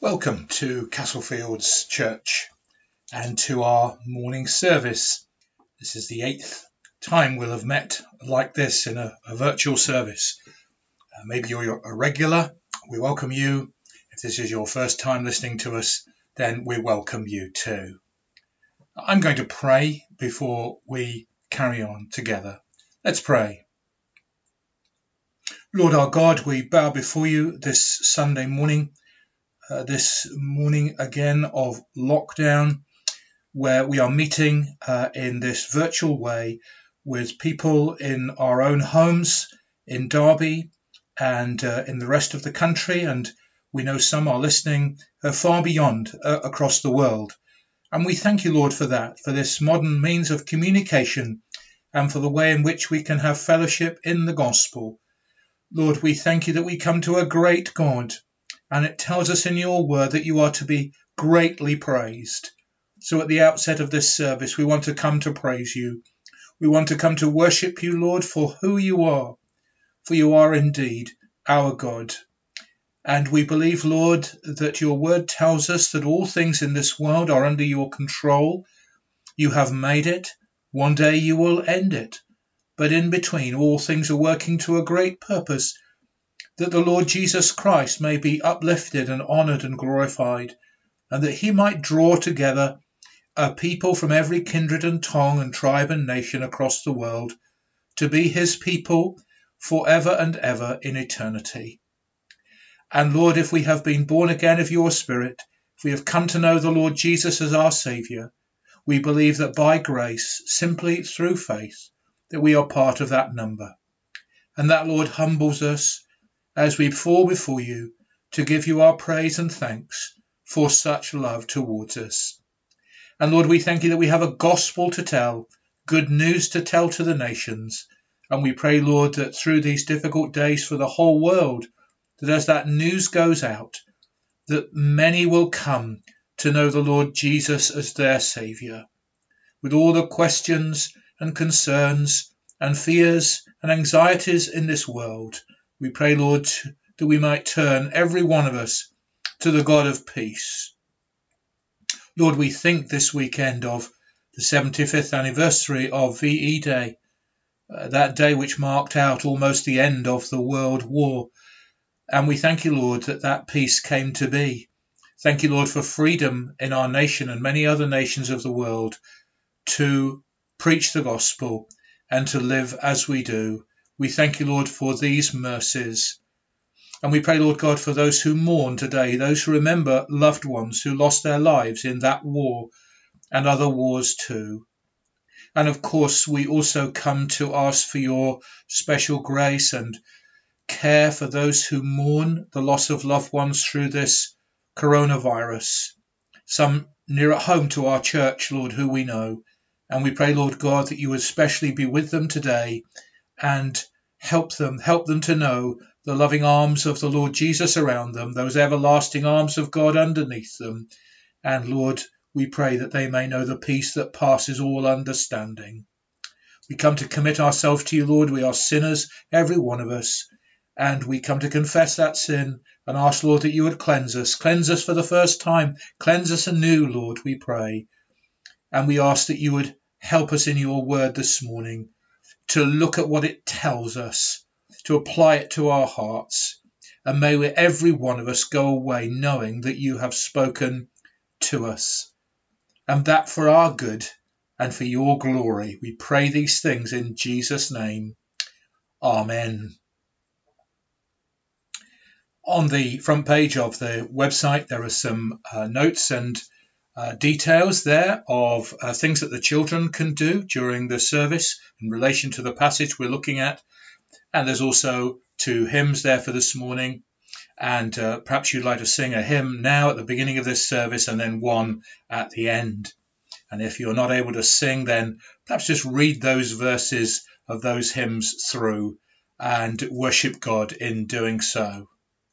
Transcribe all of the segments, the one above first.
Welcome to Castlefields Church and to our morning service. This is the eighth time we'll have met like this in a virtual service. Maybe you're a regular. We welcome you. If this is your first time listening to us, then we welcome you too. I'm going to pray before we carry on together. Let's pray. Lord our God, we bow before you this Sunday morning. This morning again of lockdown, where we are meeting in this virtual way with people in our own homes in Derby and in the rest of the country. And we know some are listening far beyond across the world. And we thank you, Lord, for that, for this modern means of communication and for the way in which we can have fellowship in the gospel. Lord, we thank you that we come to a great God. And it tells us in your word that you are to be greatly praised. So at the outset of this service, we want to come to praise you. We want to come to worship you, Lord, for who you are. For you are indeed our God. And we believe, Lord, that your word tells us that all things in this world are under your control. You have made it. One day you will end it. But in between, all things are working to a great purpose, that the Lord Jesus Christ may be uplifted and honoured and glorified, and that he might draw together a people from every kindred and tongue and tribe and nation across the world to be his people forever and ever in eternity. And Lord, if we have been born again of your Spirit, if we have come to know the Lord Jesus as our Saviour, we believe that by grace, simply through faith, that we are part of that number. And that, Lord, humbles us as we fall before you to give you our praise and thanks for such love towards us. And Lord, we thank you that we have a gospel to tell, good news to tell to the nations. And we pray, Lord, that through these difficult days for the whole world, that as that news goes out, that many will come to know the Lord Jesus as their Saviour. With all the questions and concerns and fears and anxieties in this world, we pray, Lord, that we might turn, every one of us, to the God of peace. Lord, we think this weekend of the 75th anniversary of VE Day, that day which marked out almost the end of the World War. And we thank you, Lord, that that peace came to be. Thank you, Lord, for freedom in our nation and many other nations of the world to preach the gospel and to live as we do. We thank you, Lord, for these mercies. And we pray, Lord God, for those who mourn today, those who remember loved ones who lost their lives in that war and other wars too. And of course, we also come to ask for your special grace and care for those who mourn the loss of loved ones through this coronavirus. Some near at home to our church, Lord, who we know. And we pray, Lord God, that you would especially be with them today and help them to know the loving arms of the Lord Jesus around them, those everlasting arms of God underneath them. And Lord, we pray that they may know the peace that passes all understanding. We come to commit ourselves to you, Lord. We are sinners, every one of us, and we come to confess that sin and ask, Lord, that you would cleanse us for the first time, cleanse us anew, Lord, we pray. And we ask that you would help us in your word this morning to look at what it tells us, to apply it to our hearts. And may we, every one of us, go away knowing that you have spoken to us, and that for our good and for your glory. We pray these things in Jesus' name. Amen. On the front page of the website, there are some notes and details there of things that the children can do during the service in relation to the passage we're looking at. And there's also 2 hymns there for this morning. And perhaps you'd like to sing a hymn now at the beginning of this service and then one at the end. And if you're not able to sing, then perhaps just read those verses of those hymns through and worship God in doing so.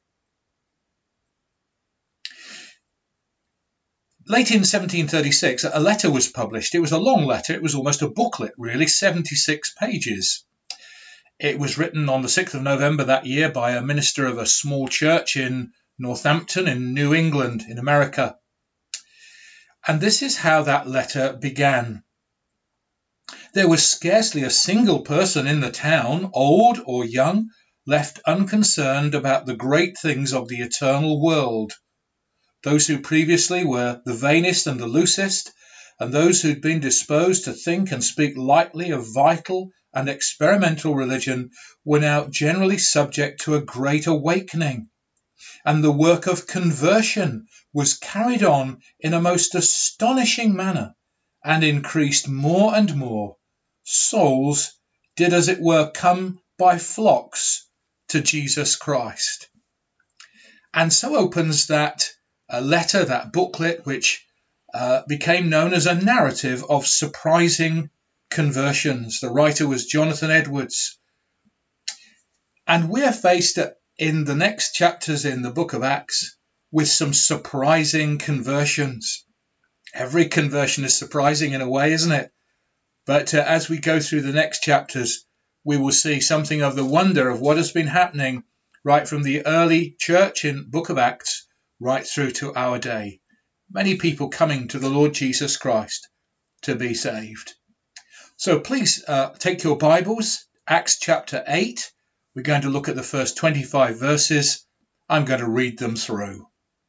Late in 1736, a letter was published. It was a long letter. It was almost a booklet, really, 76 pages. It was written on the 6th of November that year by a minister of a small church in Northampton in New England in America. And this is how that letter began. There was scarcely a single person in the town, old or young, left unconcerned about the great things of the eternal world. Those who previously were the vainest and the loosest, and those who'd been disposed to think and speak lightly of vital and experimental religion, were now generally subject to a great awakening. And the work of conversion was carried on in a most astonishing manner, and increased more and more. Souls did, as it were, come by flocks to Jesus Christ. And so opens that letter, that booklet, which became known as a narrative of surprising conversions. The writer was Jonathan Edwards. And we're faced in the next chapters in the book of Acts with some surprising conversions. Every conversion is surprising in a way, isn't it? But as we go through the next chapters, we will see something of the wonder of what has been happening right from the early church in book of Acts right through to our day. Many people coming to the Lord Jesus Christ to be saved. So please take your Bibles, Acts chapter 8. We're going to look at the first 25 verses. I'm going to read them through.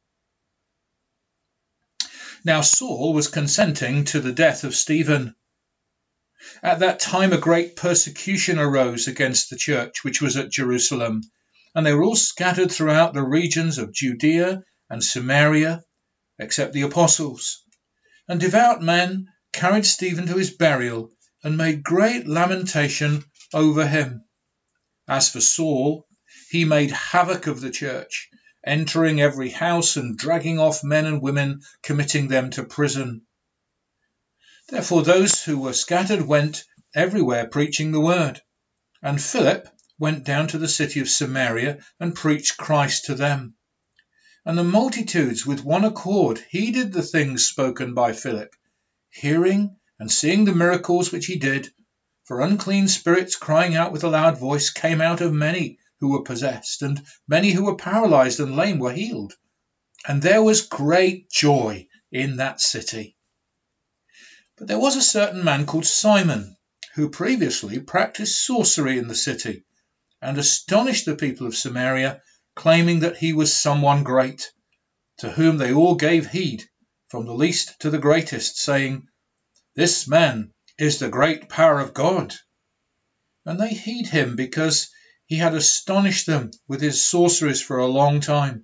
Now Saul was consenting to the death of Stephen. At that time a great persecution arose against the church which was at Jerusalem, and they were all scattered throughout the regions of Judea and Samaria, except the apostles. And devout men carried Stephen to his burial, and made great lamentation over him. As for Saul, he made havoc of the church, entering every house and dragging off men and women, committing them to prison. Therefore those who were scattered went everywhere preaching the word. And Philip went down to the city of Samaria and preached Christ to them. And the multitudes with one accord heeded the things spoken by Philip, hearing and seeing the miracles which he did. For unclean spirits, crying out with a loud voice, came out of many who were possessed, and many who were paralyzed and lame were healed. And there was great joy in that city. But there was a certain man called Simon, who previously practiced sorcery in the city, and astonished the people of Samaria, claiming that he was someone great, to whom they all gave heed, from the least to the greatest, saying, "This man is the great power of God." And they heed him because he had astonished them with his sorceries for a long time.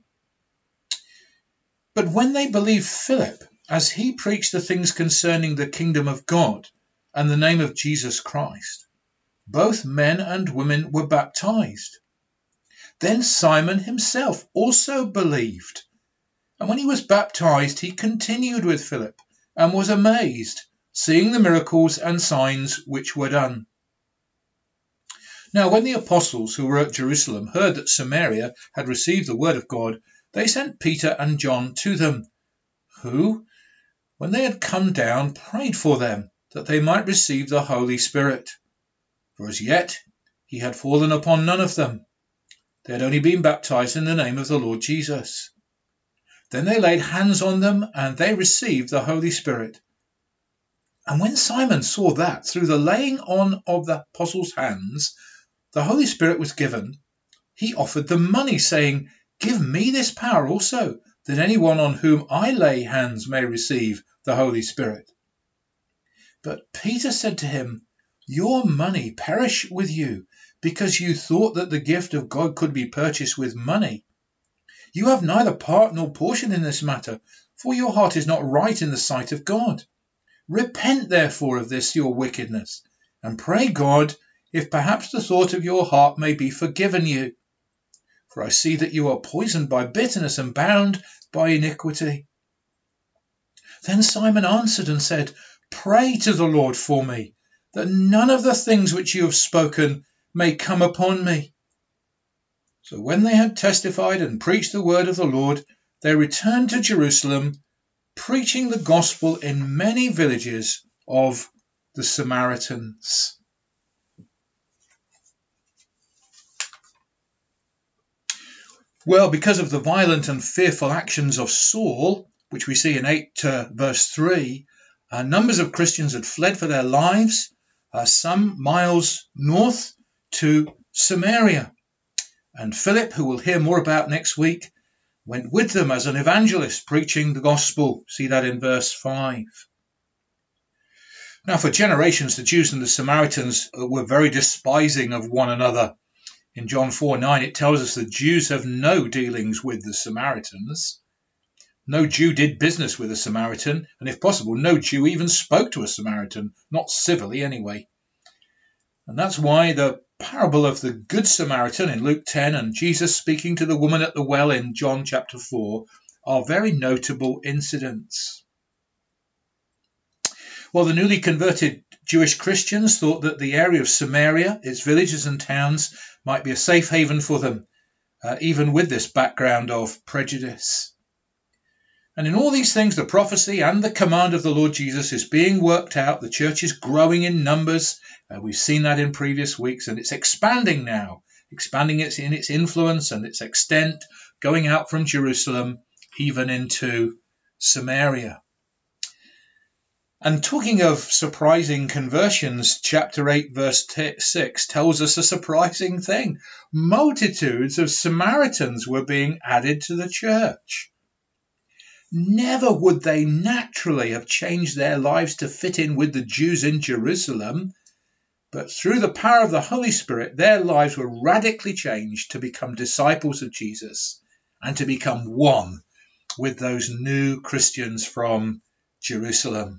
But when they believed Philip, as he preached the things concerning the kingdom of God and the name of Jesus Christ, both men and women were baptized. Then Simon himself also believed. And when he was baptized, he continued with Philip and was amazed, seeing the miracles and signs which were done. Now when the apostles who were at Jerusalem heard that Samaria had received the word of God, they sent Peter and John to them, who, when they had come down, prayed for them, that they might receive the Holy Spirit. For as yet he had fallen upon none of them. They had only been baptized in the name of the Lord Jesus. Then they laid hands on them, and they received the Holy Spirit. And when Simon saw that through the laying on of the apostles' hands, the Holy Spirit was given, he offered them money, saying, "Give me this power also, that anyone on whom I lay hands may receive the Holy Spirit." But Peter said to him, "Your money perish with you, because you thought that the gift of God could be purchased with money. You have neither part nor portion in this matter, for your heart is not right in the sight of God. Repent therefore of this your wickedness, and pray God, if perhaps the thought of your heart may be forgiven you. For I see that you are poisoned by bitterness and bound by iniquity." Then Simon answered and said, "Pray to the Lord for me, that none of the things which you have spoken may come upon me." So when they had testified and preached the word of the Lord, they returned to Jerusalem, preaching the gospel in many villages of the Samaritans. Well, because of the violent and fearful actions of Saul, which we see in 8 verse 3, numbers of Christians had fled for their lives, some miles north to Samaria. And Philip, who we'll hear more about next week, went with them as an evangelist preaching the gospel. See that in verse 5. Now, for generations, the Jews and the Samaritans were very despising of one another. In John 4:9, it tells us the Jews have no dealings with the Samaritans. No Jew did business with a Samaritan, and if possible, no Jew even spoke to a Samaritan, not civilly anyway. And that's why the parable of the Good Samaritan in Luke 10 and Jesus speaking to the woman at the well in John chapter 4 are very notable incidents. Well, the newly converted Jewish Christians thought that the area of Samaria, its villages and towns, might be a safe haven for them, even with this background of prejudice. And in all these things, the prophecy and the command of the Lord Jesus is being worked out. The church is growing in numbers. We've seen that in previous weeks, and it's expanding now, expanding in its influence and its extent, going out from Jerusalem, even into Samaria. And talking of surprising conversions, chapter 8, verse 6 tells us a surprising thing. Multitudes of Samaritans were being added to the church. Never would they naturally have changed their lives to fit in with the Jews in Jerusalem, but through the power of the Holy Spirit, their lives were radically changed to become disciples of Jesus and to become one with those new Christians from Jerusalem.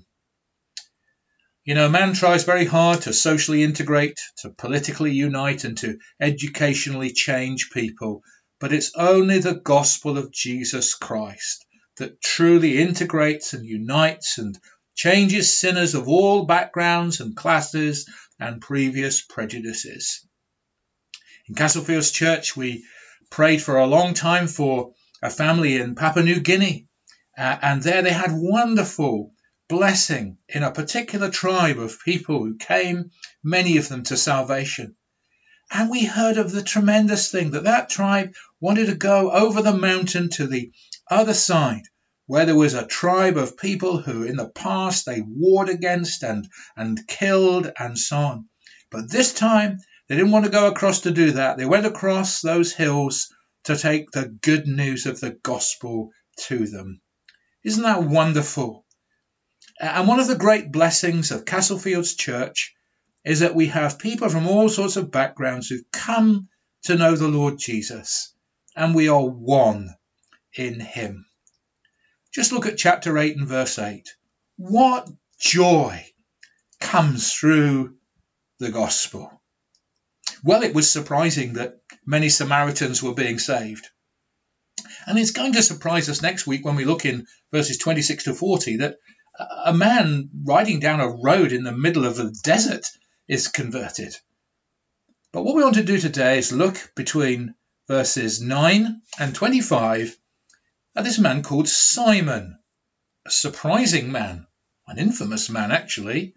You know, man tries very hard to socially integrate, to politically unite, and to educationally change people, but it's only the gospel of Jesus Christ that truly integrates and unites and changes sinners of all backgrounds and classes and previous prejudices. In Castlefields Church, we prayed for a long time for a family in Papua New Guinea, and there they had wonderful blessing in a particular tribe of people who came, many of them to salvation. And we heard of the tremendous thing that tribe wanted to go over the mountain to the other side, where there was a tribe of people who in the past they warred against and killed and so on. But this time they didn't want to go across to do that. They went across those hills to take the good news of the gospel to them. Isn't that wonderful? And one of the great blessings of Castlefields Church is that we have people from all sorts of backgrounds who've come to know the Lord Jesus, and we are one in him. Just look at chapter 8 and verse 8. What joy comes through the gospel? Well, it was surprising that many Samaritans were being saved. And it's going to surprise us next week when we look in verses 26 to 40 that a man riding down a road in the middle of a desert is converted. But what we want to do today is look between verses 9 and 25 at this man called Simon, a surprising man, an infamous man actually.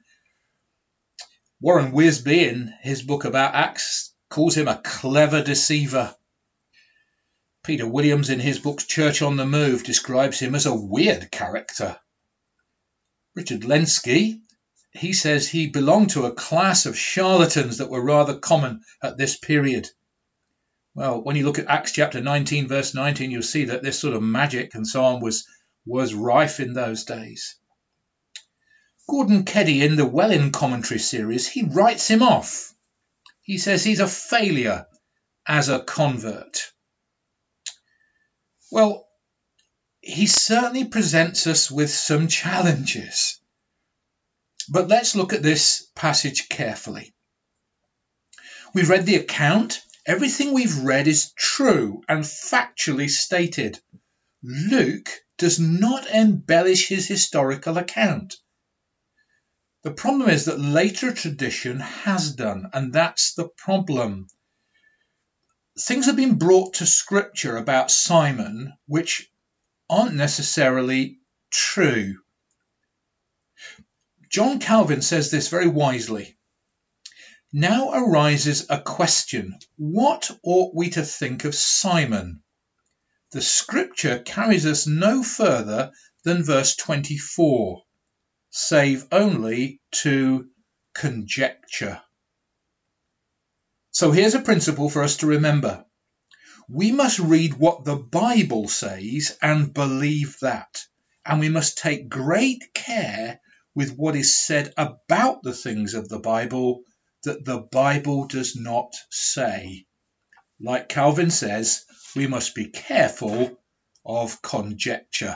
Warren Wiersbe in his book about Acts calls him a clever deceiver. Peter Williams in his book Church on the Move describes him as a weird character. Richard Lenski, he says he belonged to a class of charlatans that were rather common at this period. Well, when you look at Acts chapter 19, verse 19, you'll see that this sort of magic and so on was rife in those days. Gordon Keddy in the Welling commentary series, he writes him off. He says he's a failure as a convert. Well, he certainly presents us with some challenges. But let's look at this passage carefully. We've read the account. Everything we've read is true and factually stated. Luke does not embellish his historical account. The problem is that later tradition has done, and that's the problem. Things have been brought to Scripture about Simon which aren't necessarily true. John Calvin says this very wisely. Now arises a question. What ought we to think of Simon? the scripture carries us no further than verse 24, save only to conjecture. So here's a principle for us to remember. We must read what the Bible says and believe that. And we must take great care with what is said about the things of the Bible that the Bible does not say. Like Calvin says, we must be careful of conjecture.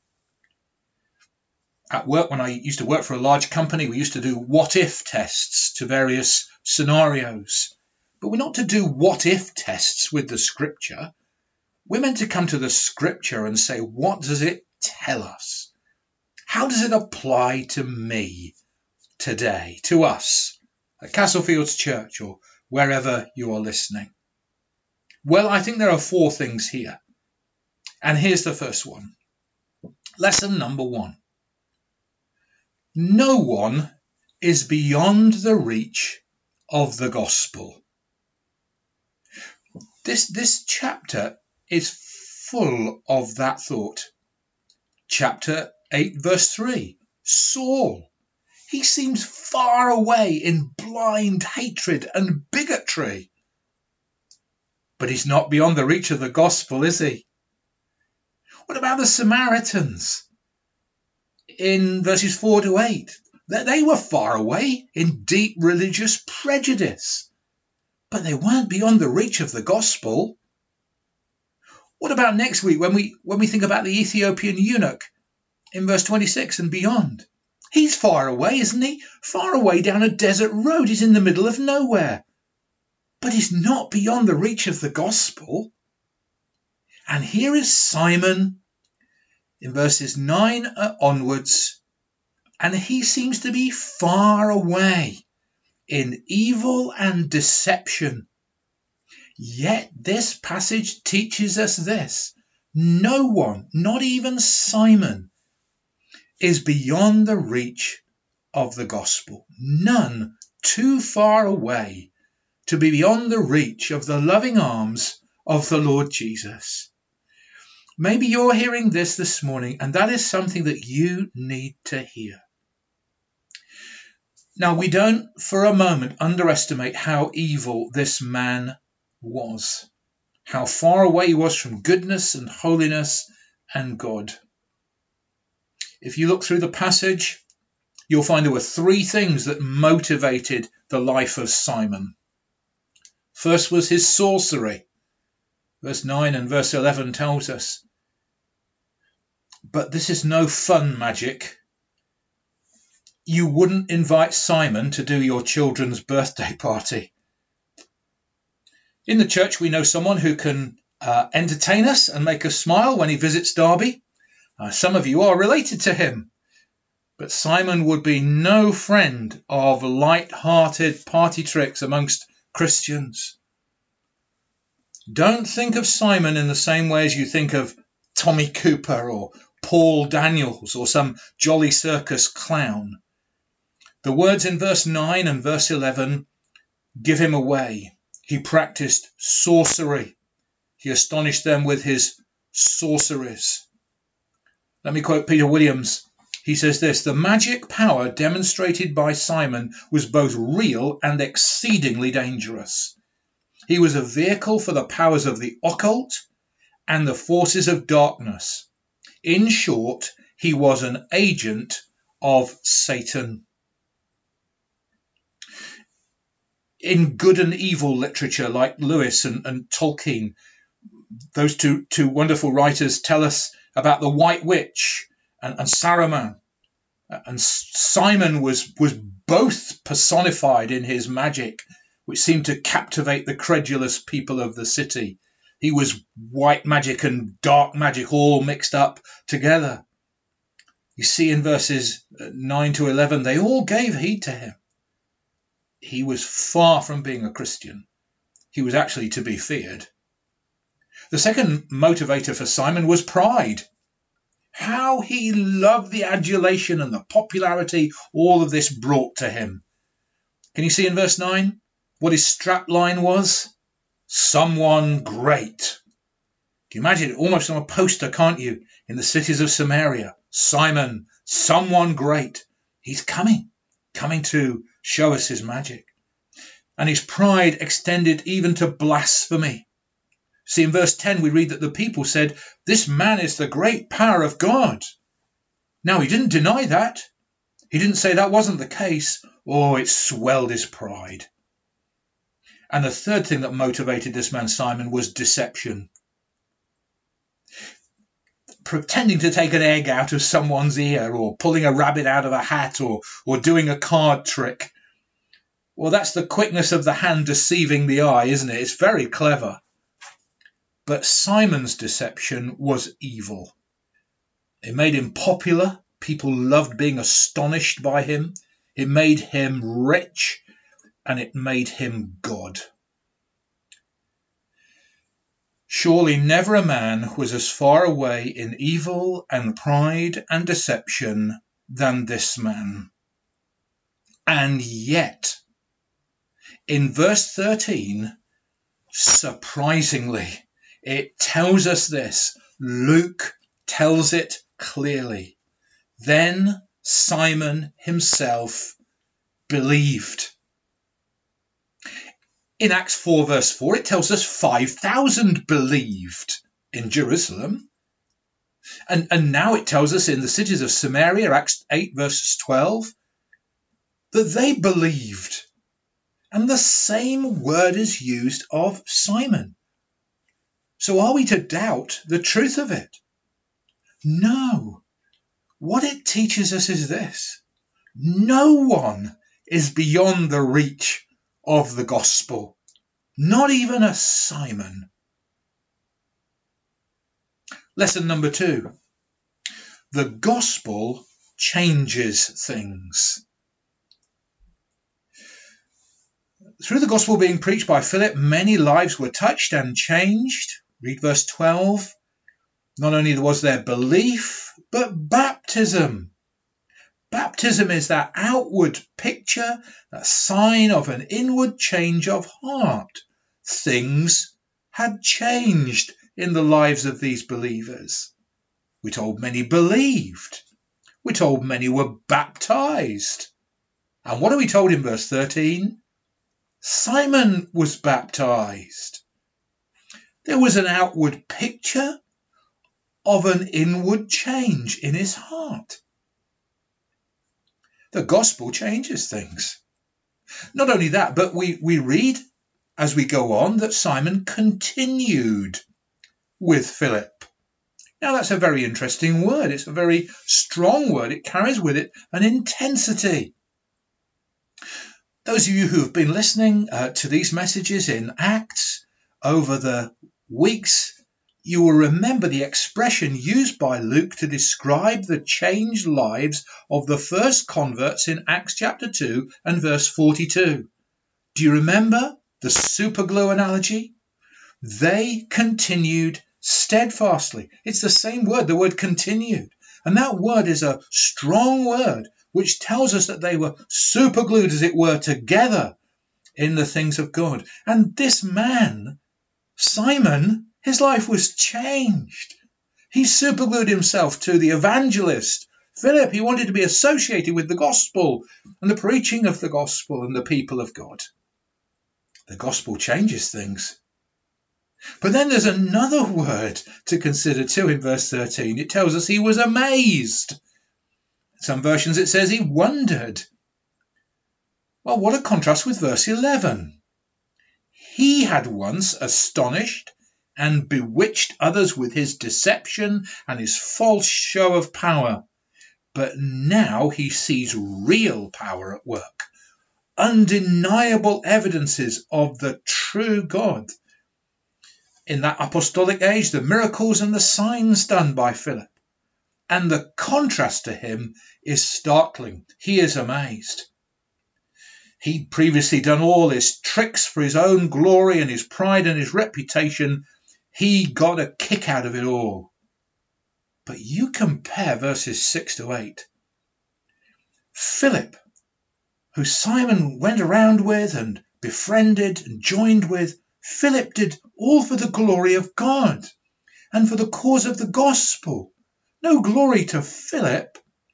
At work, when I used to work for a large company, we used to do what-if tests to various scenarios. But we're not to do what-if tests with the scripture. We're meant to come to the scripture and say, what does it tell us? How does it apply to me today, to us, at Castlefields Church or wherever you are listening? Well, I think there are 4 things here. And here's the first one. Lesson number 1. No one is beyond the reach of the gospel. This chapter is full of that thought. Chapter 8, verse 3. Saul, he seems far away in blind hatred and bigotry. But he's not beyond the reach of the gospel, is he? What about the Samaritans? In verses 4 to 8, they were far away in deep religious prejudice, but they weren't beyond the reach of the gospel. What about next week when we think about the Ethiopian eunuch in verse 26 and beyond? He's far away, isn't he? Far away down a desert road. He's in the middle of nowhere, but he's not beyond the reach of the gospel. And here is Simon in verses 9 onwards, and he seems to be far away in evil and deception. Yet this passage teaches us this. No one, not even Simon, is beyond the reach of the gospel. None too far away to be beyond the reach of the loving arms of the Lord Jesus. Maybe you're hearing this morning, and that is something that you need to hear. Now, we don't for a moment underestimate how evil this man was, how far away he was from goodness and holiness and God. If you look through the passage, you'll find there were 3 things that motivated the life of Simon. First was his sorcery. Verse 9 and verse 11 tells us. But this is no fun magic. You wouldn't invite Simon to do your children's birthday party. In the church, we know someone who can entertain us and make us smile when he visits Derby. Some of you are related to him. But Simon would be no friend of light-hearted party tricks amongst Christians. Don't think of Simon in the same way as you think of Tommy Cooper or Paul Daniels or some jolly circus clown. The words in verse 9 and verse 11 give him away. He practiced sorcery. He astonished them with his sorceries. Let me quote Peter Williams. He says this: the magic power demonstrated by Simon was both real and exceedingly dangerous. He was a vehicle for the powers of the occult and the forces of darkness. In short, he was an agent of Satan. In good and evil literature like Lewis and Tolkien, those two wonderful writers tell us about the White Witch and Saruman. And Simon was both personified in his magic, which seemed to captivate the credulous people of the city. He was white magic and dark magic all mixed up together. You see in verses 9 to 11, they all gave heed to him. He was far from being a Christian. He was actually to be feared. The second motivator for Simon was pride. How he loved the adulation and the popularity all of this brought to him. Can you see in verse 9 what his strapline was? Someone great. Can you imagine it almost on a poster, can't you? In the cities of Samaria, Simon, someone great. He's coming to show us his magic. And his pride extended even to blasphemy. See, in verse 10, we read that the people said, "This man is the great power of God." Now, he didn't deny that. He didn't say that wasn't the case. Oh, it swelled his pride. And the third thing that motivated this man Simon was deception. Pretending to take an egg out of someone's ear, or pulling a rabbit out of a hat, or doing a card trick. Well, that's the quickness of the hand deceiving the eye, isn't it? It's very clever. But Simon's deception was evil. It made him popular. People loved being astonished by him. It made him rich, and it made him God. Surely never a man was as far away in evil and pride and deception than this man. And yet, in verse 13, surprisingly, it tells us this. Luke tells it clearly. Then Simon himself believed. In Acts 4 verse 4, it tells us 5,000 believed in Jerusalem. And now it tells us in the cities of Samaria, Acts 8 verse 12, that they believed. And the same word is used of Simon. So are we to doubt the truth of it? No. What it teaches us is this. No one is beyond the reach of the gospel. Not even a Simon. Lesson number 2. The gospel changes things. Through the gospel being preached by Philip, many lives were touched and changed. Read verse 12. Not only was there belief, but baptism. Baptism is that outward picture, that sign of an inward change of heart. Things had changed in the lives of these believers. We're told many believed. We're told many were baptized. And what are we told in verse 13? Simon was baptized. There was an outward picture of an inward change in his heart. The gospel changes things. Not only that, but we read as we go on that Simon continued with Philip. Now that's a very interesting word. It's a very strong word. It carries with it an intensity. Those of you who have been listening to these messages in Acts over the weeks, you will remember the expression used by Luke to describe the changed lives of the first converts in Acts chapter 2 and verse 42. Do you remember the superglue analogy? They continued steadfastly. It's the same word, the word continued. And that word is a strong word which tells us that they were superglued, as it were, together in the things of God. And this man, Simon, his life was changed. He superglued himself to the evangelist, Philip. He wanted to be associated with the gospel and the preaching of the gospel and the people of God. The gospel changes things. But then there's another word to consider too in verse 13. It tells us he was amazed. In some versions it says he wondered. Well, what a contrast with verse 11. He had once astonished and bewitched others with his deception and his false show of power. But now he sees real power at work, undeniable evidences of the true God. In that apostolic age, the miracles and the signs done by Philip. And the contrast to him is startling. He is amazed. He'd previously done all his tricks for his own glory and his pride and his reputation. He got a kick out of it all. But you compare verses 6 to 8. Philip, who Simon went around with and befriended and joined with, Philip did all for the glory of God. and for the cause of the gospel. No glory to Philip.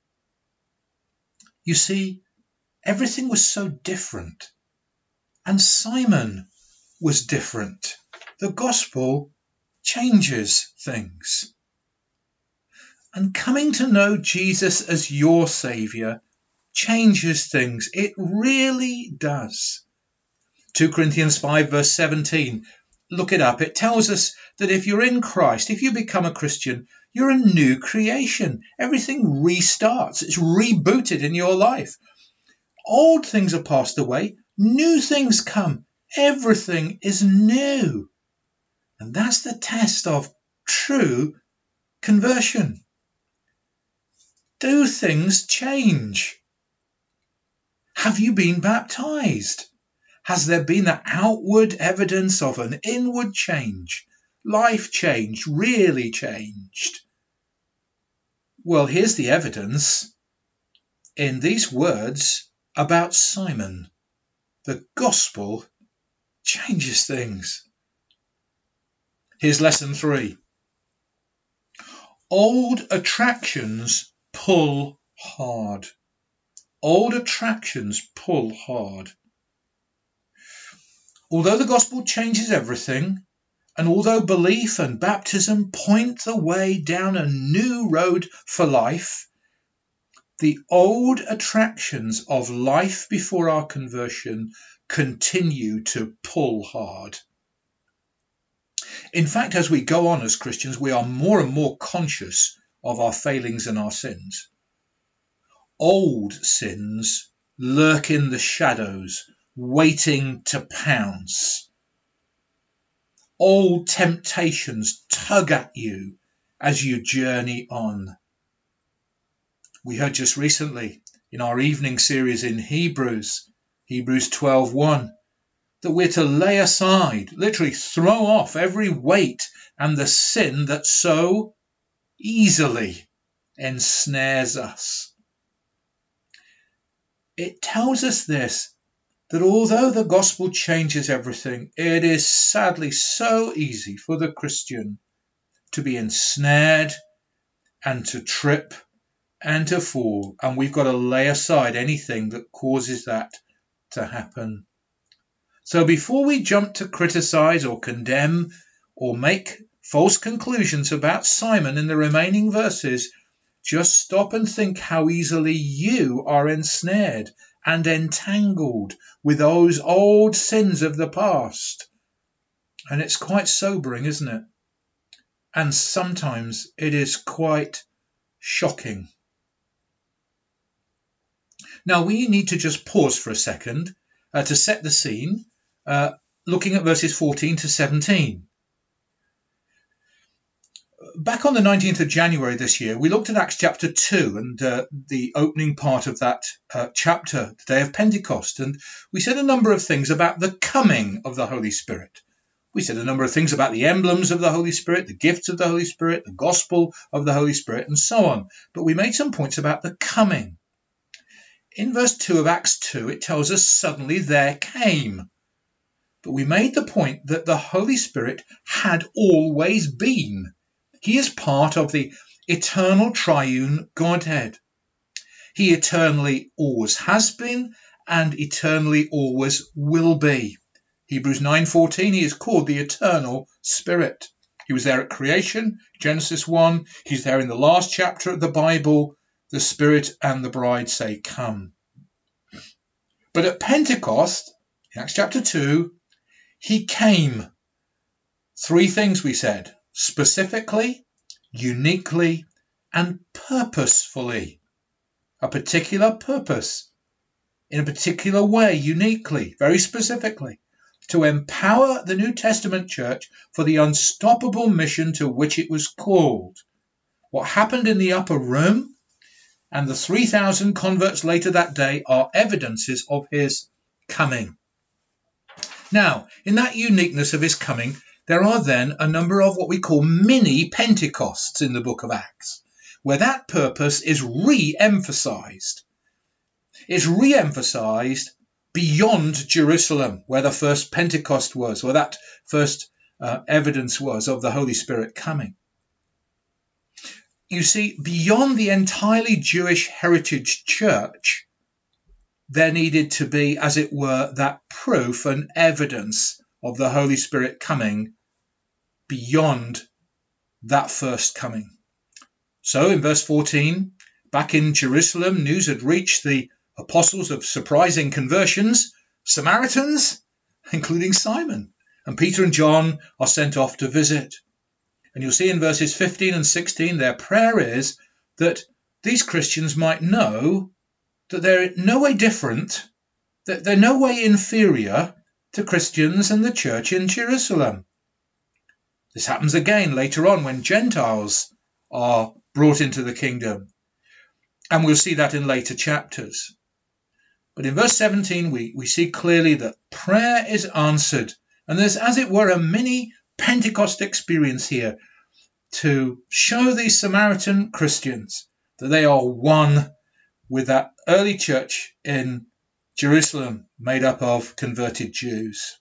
You see, everything was so different, and Simon was different. The gospel changes things. And coming to know Jesus as your Saviour changes things. It really does. 2 Corinthians 5 verse 17. Look it up. It tells us that if you're in Christ, if you become a Christian, you're a new creation. Everything restarts. It's rebooted in your life. Old things are passed away. New things come. Everything is new. And that's the test of true conversion. Do things change? Have you been baptized? Has there been that outward evidence of an inward change? Life change, really changed? Well, here's the evidence in these words about Simon. The gospel changes things. Here's lesson 3. Old attractions pull hard. Old attractions pull hard. Although the gospel changes everything, and although belief and baptism point the way down a new road for life, the old attractions of life before our conversion continue to pull hard. In fact, as we go on as Christians, we are more and more conscious of our failings and our sins. Old sins lurk in the shadows, waiting to pounce. Old temptations tug at you as you journey on. We heard just recently in our evening series in Hebrews 12:1, that we're to lay aside, literally throw off every weight and the sin that so easily ensnares us. It tells us this, that although the gospel changes everything, it is sadly so easy for the Christian to be ensnared and to trip and to fall. And we've got to lay aside anything that causes that to happen. So before we jump to criticize or condemn or make false conclusions about Simon in the remaining verses, just stop and think how easily you are ensnared and entangled with those old sins of the past. And it's quite sobering, isn't it? And sometimes it is quite shocking. Now we need to just pause for a second to set the scene, looking at verses 14 to 17. Back on the 19th of January this year, we looked at Acts chapter 2 and the opening part of that chapter, the day of Pentecost. And we said a number of things about the coming of the Holy Spirit. We said a number of things about the emblems of the Holy Spirit, the gifts of the Holy Spirit, the gospel of the Holy Spirit, and so on. But we made some points about the coming. In verse 2 of Acts 2, it tells us suddenly there came. But we made the point that the Holy Spirit had always been. He is part of the eternal triune Godhead. He eternally always has been and eternally always will be. Hebrews 9:14, he is called the eternal Spirit. He was there at creation, Genesis 1. He's there in the last chapter of the Bible. The Spirit and the bride say, come. But at Pentecost, in Acts chapter 2, he came. 3 things we said: specifically, uniquely, and purposefully. A particular purpose, in a particular way, uniquely, very specifically, to empower the New Testament church for the unstoppable mission to which it was called. What happened in the upper room and the 3,000 converts later that day are evidences of his coming. Now, in that uniqueness of his coming, there are then a number of what we call mini Pentecosts in the book of Acts, where that purpose is re-emphasized. It's re-emphasized beyond Jerusalem, where the first Pentecost was, where that first evidence was of the Holy Spirit coming. You see, beyond the entirely Jewish heritage church, there needed to be, as it were, that proof and evidence of the Holy Spirit coming beyond that first coming. So in verse 14, back in Jerusalem, news had reached the apostles of surprising conversions, Samaritans, including Simon. And Peter and John are sent off to visit. And you'll see in verses 15 and 16, their prayer is that these Christians might know that they're no way different, that they're no way inferior to Christians and the church in Jerusalem. This happens again later on when Gentiles are brought into the kingdom. And we'll see that in later chapters. But in verse 17, we see clearly that prayer is answered. And there's, as it were, a mini Pentecost experience here to show these Samaritan Christians that they are one with that early church in Jerusalem made up of converted Jews.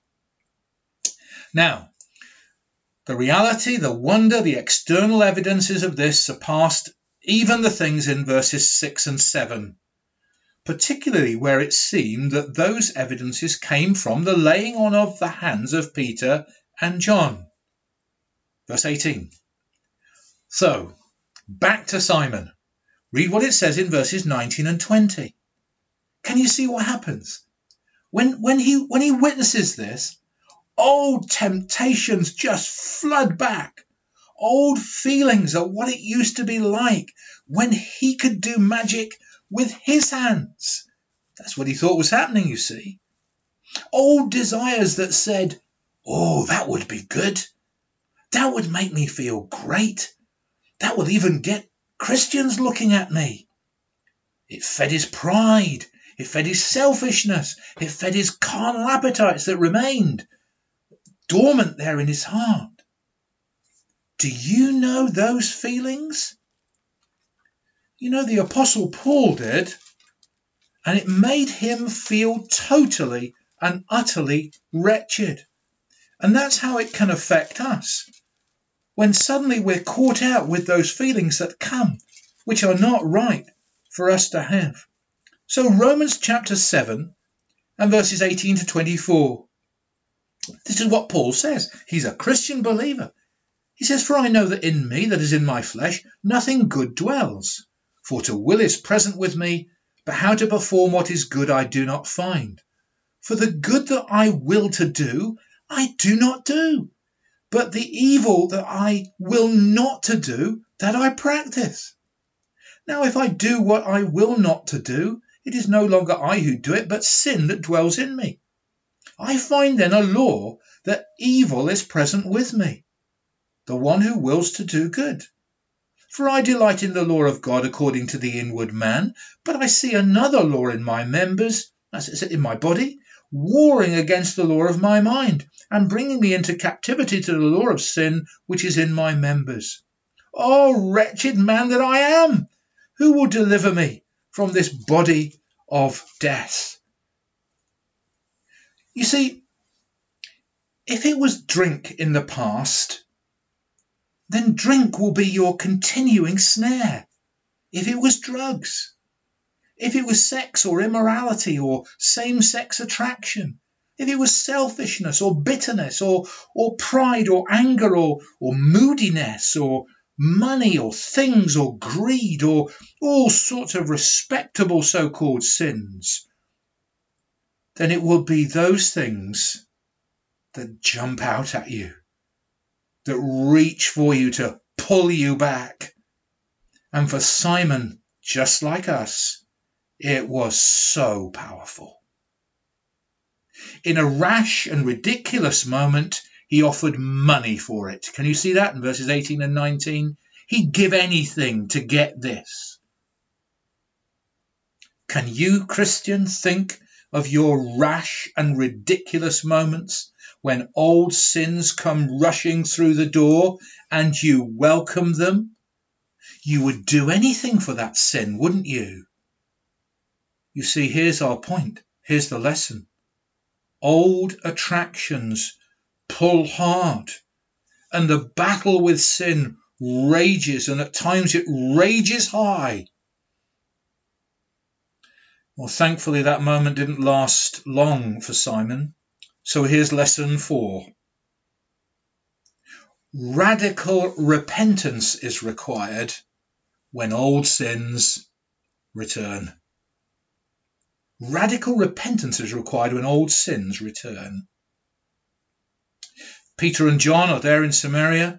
Now, the reality, the wonder, the external evidences of this surpassed even the things in verses 6 and 7, particularly where it seemed that those evidences came from the laying on of the hands of Peter and John. Verse 18. So, back to Simon. Read what it says in verses 19 and 20. Can you see what happens? When he witnesses this, old temptations just flood back. Old feelings of what it used to be like when he could do magic with his hands. That's what he thought was happening, you see. Old desires that said, oh, that would be good. That would make me feel great. That would even get Christians looking at me. It fed his pride. It fed his selfishness. It fed his carnal appetites that remained dormant there in his heart. Do you know those feelings? You know, the Apostle Paul did, and it made him feel totally and utterly wretched. And that's how it can affect us. When suddenly we're caught out with those feelings that come, which are not right for us to have. So Romans chapter 7 and verses 18 to 24. This is what Paul says. He's a Christian believer. He says, for I know that in me, that is in my flesh, nothing good dwells. For to will is present with me, but how to perform what is good I do not find. For the good that I will to do, I do not do. But the evil that I will not to do, that I practice. Now if I do what I will not to do, it is no longer I who do it, but sin that dwells in me. I find then a law that evil is present with me, the one who wills to do good. For I delight in the law of God according to the inward man, but I see another law in my members, as it said, in my body, warring against the law of my mind, and bringing me into captivity to the law of sin which is in my members. O wretched man that I am! Who will deliver me from this body of death? You see, if it was drink in the past, then drink will be your continuing snare. If it was drugs, if it was sex or immorality or same-sex attraction, if it was selfishness or bitterness or pride or anger or moodiness or money or things or greed or all sorts of respectable so-called sins, then it will be those things that jump out at you, that reach for you to pull you back. And for Simon, just like us, it was so powerful. In a rash and ridiculous moment, he offered money for it. Can you see that in verses 18 and 19? He'd give anything to get this. Can you, Christian, think of your rash and ridiculous moments when old sins come rushing through the door and you welcome them? You would do anything for that sin, wouldn't you? You see, here's our point. Here's the lesson. Old attractions pull hard, and the battle with sin rages, and at times it rages high. Well, thankfully that moment didn't last long for Simon. So here's lesson 4. Radical repentance is required when old sins return. Radical repentance is required when old sins return. Peter and John are there in Samaria.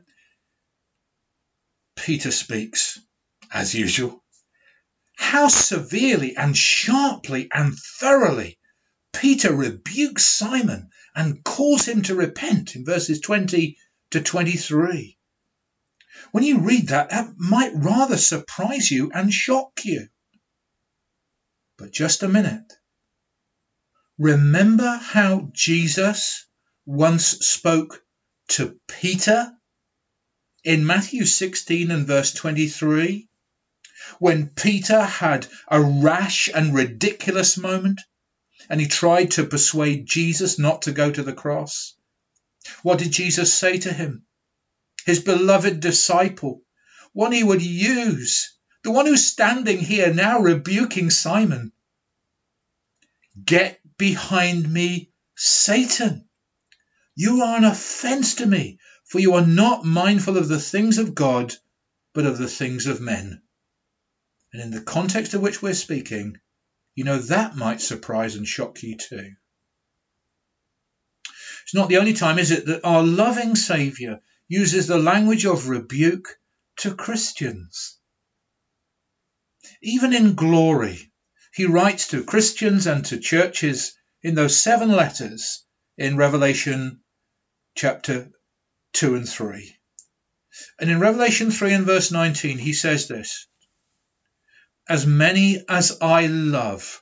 Peter speaks, as usual. How severely and sharply and thoroughly Peter rebukes Simon and calls him to repent in verses 20 to 23. When you read that, that might rather surprise you and shock you. But just a minute. Remember how Jesus once spoke to Peter in Matthew 16 and verse 23, when Peter had a rash and ridiculous moment and he tried to persuade Jesus not to go to the cross. What did Jesus say to him? His beloved disciple, one he would use, the one who's standing here now rebuking Simon. Get behind me, Satan. You are an offense to me, for you are not mindful of the things of God, but of the things of men. And in the context of which we're speaking, you know, that might surprise and shock you too. It's not the only time, is it, that our loving Saviour uses the language of rebuke to Christians. Even in glory, he writes to Christians and to churches in those 7 letters in Revelation chapter 2 and 3. And in Revelation 3 and verse 19, he says this, as many as I love,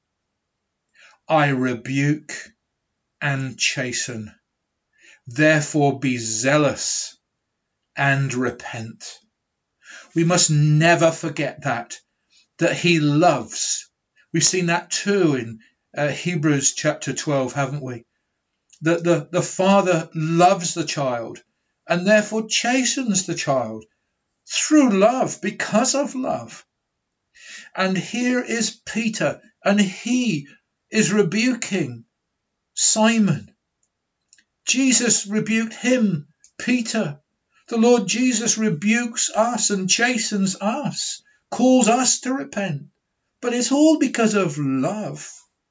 I rebuke and chasten. Therefore be zealous and repent. We must never forget that he loves. We've seen that too in Hebrews chapter 12, haven't we? That the Father loves the child and therefore chastens the child through love, because of love. And here is Peter, and he is rebuking Simon. Jesus rebuked him, Peter. The Lord Jesus rebukes us and chastens us, calls us to repent. But it's all because of love.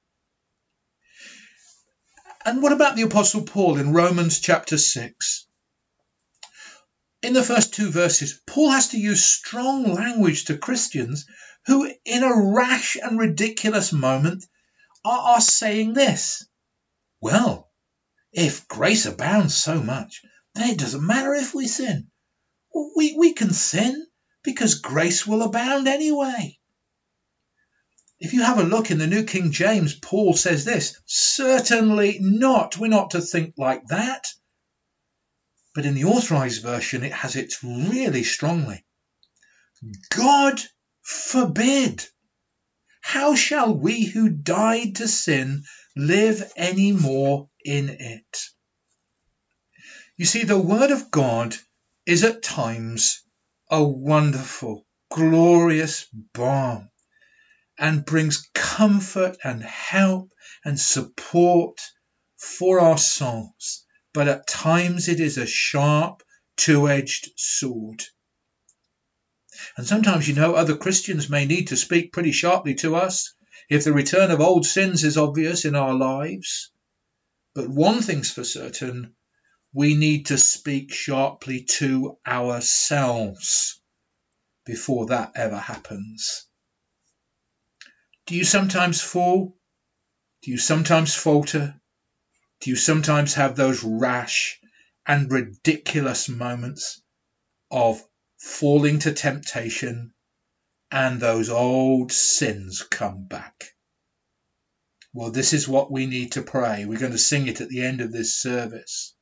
And what about the Apostle Paul in Romans chapter 6? In the first 2 verses, Paul has to use strong language to Christians who, in a rash and ridiculous moment, are saying this. Well, if grace abounds so much, then it doesn't matter if we sin. We can sin because grace will abound anyway. If you have a look in the New King James, Paul says this, certainly not. We're not to think like that. But in the Authorized Version, it has it really strongly. God forbid. How shall we who died to sin live any more in it? You see, the Word of God is at times a wonderful, glorious balm and brings comfort and help and support for our souls. But at times it is a sharp, two-edged sword. And sometimes, you know, other Christians may need to speak pretty sharply to us if the return of old sins is obvious in our lives. But one thing's for certain, we need to speak sharply to ourselves before that ever happens. Do you sometimes fall? Do you sometimes falter? Do you sometimes have those rash and ridiculous moments of falling to temptation and those old sins come back? Well, this is what we need to pray. We're going to sing it at the end of this service.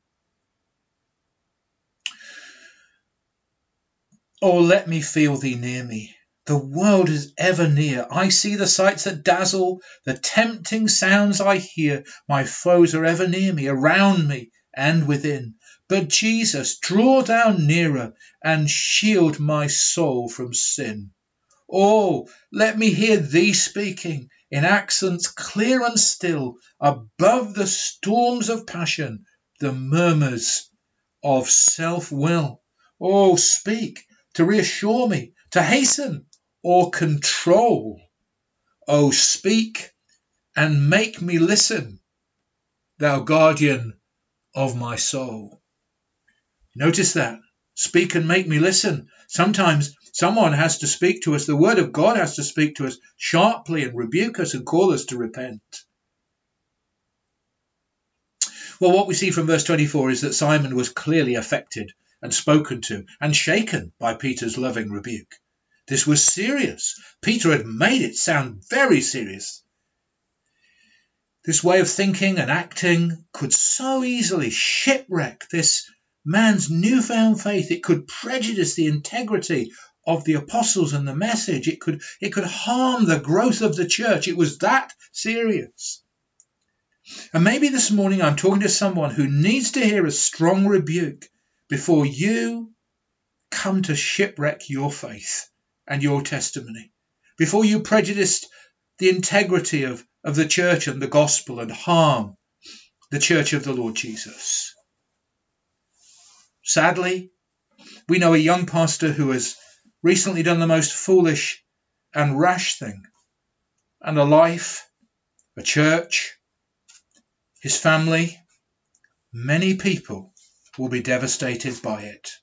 Oh, let me feel thee near me. The world is ever near. I see the sights that dazzle, the tempting sounds I hear. My foes are ever near me, around me and within. But Jesus, draw thou nearer and shield my soul from sin. Oh, let me hear thee speaking in accents clear and still, above the storms of passion, the murmurs of self-will. Oh, speak to reassure me, to hasten or control. Oh, speak and make me listen, thou guardian of my soul. Notice that. Speak and make me listen. Sometimes someone has to speak to us. The word of God has to speak to us sharply and rebuke us and call us to repent. Well, what we see from verse 24 is that Simon was clearly affected and spoken to and shaken by Peter's loving rebuke. This was serious. Peter had made it sound very serious. This way of thinking and acting could so easily shipwreck this man's newfound faith. It could prejudice the integrity of the apostles and the message. It could harm the growth of the church. It was that serious. And maybe this morning I'm talking to someone who needs to hear a strong rebuke before you come to shipwreck your faith and your testimony, before you prejudice the integrity of the church and the gospel and harm the church of the Lord Jesus. Sadly, we know a young pastor who has recently done the most foolish and rash thing, and a life, a church, his family, many people will be devastated by it.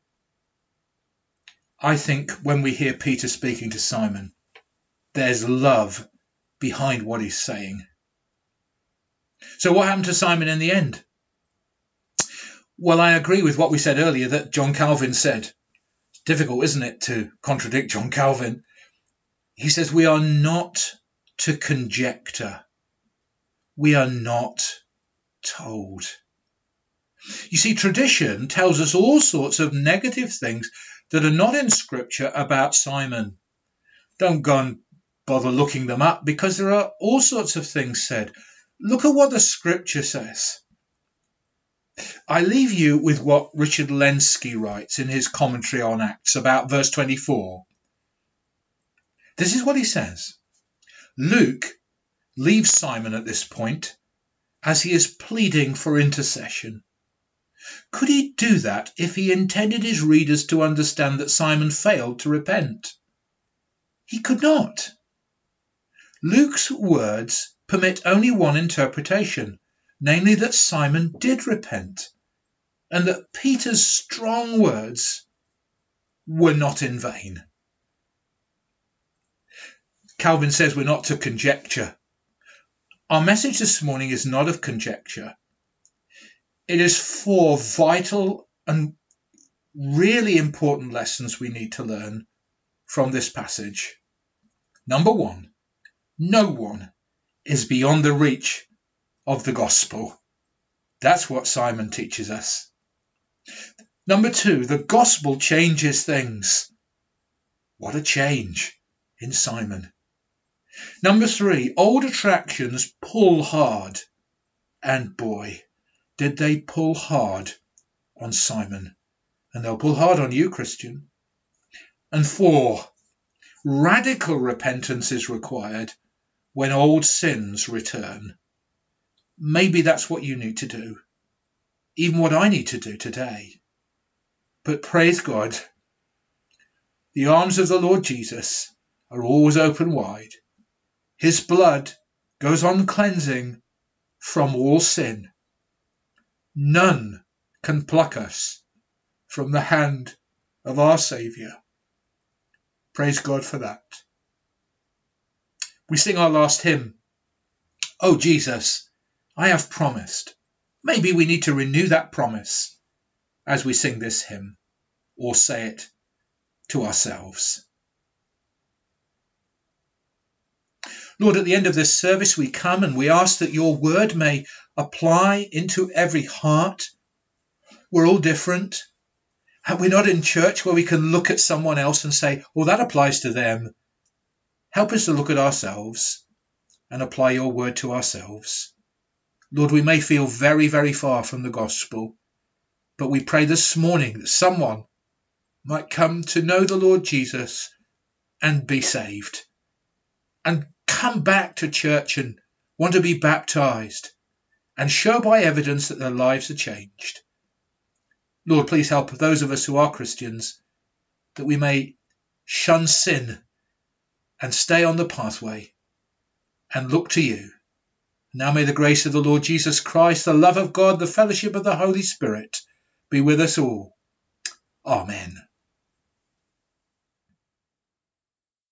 I think when we hear Peter speaking to Simon, there's love behind what he's saying. So what happened to Simon in the end? Well, I agree with what we said earlier that John Calvin said. It's difficult, isn't it, to contradict John Calvin? He says we are not to conjecture. We are not told. You see, tradition tells us all sorts of negative things that are not in Scripture about Simon. Don't go and bother looking them up because there are all sorts of things said. Look at what the Scripture says. I leave you with what Richard Lenski writes in his commentary on Acts about verse 24. This is what he says. Luke leaves Simon at this point as he is pleading for intercession. Could he do that if he intended his readers to understand that Simon failed to repent? He could not. Luke's words permit only one interpretation, namely that Simon did repent, and that Peter's strong words were not in vain. Calvin says we're not to conjecture. Our message this morning is not of conjecture. It is 4 vital and really important lessons we need to learn from this passage. Number 1, no one is beyond the reach of the gospel. That's what Simon teaches us. Number 2, the gospel changes things. What a change in Simon. Number 3, old attractions pull hard. And boy, did they pull hard on Simon. And they'll pull hard on you, Christian. And 4, radical repentance is required when old sins return. Maybe that's what you need to do. Even what I need to do today. But praise God, the arms of the Lord Jesus are always open wide. His blood goes on cleansing from all sin. None can pluck us from the hand of our Saviour. Praise God for that. We sing our last hymn. Oh Jesus, I have promised. Maybe we need to renew that promise as we sing this hymn, or say it to ourselves. Lord, at the end of this service we come and we ask that your word may apply into every heart. We're all different. And we're not in church where we can look at someone else and say, oh, that applies to them. Help us to look at ourselves and apply your word to ourselves. Lord, we may feel very, very far from the gospel, But we pray this morning that someone might come to know the Lord Jesus and be saved and come back to church and want to be baptized and show by evidence that their lives are changed. Lord, please help those of us who are Christians that we may shun sin and stay on the pathway and look to you. Now may the grace of the Lord Jesus Christ, the love of God, the fellowship of the Holy Spirit be with us all. Amen.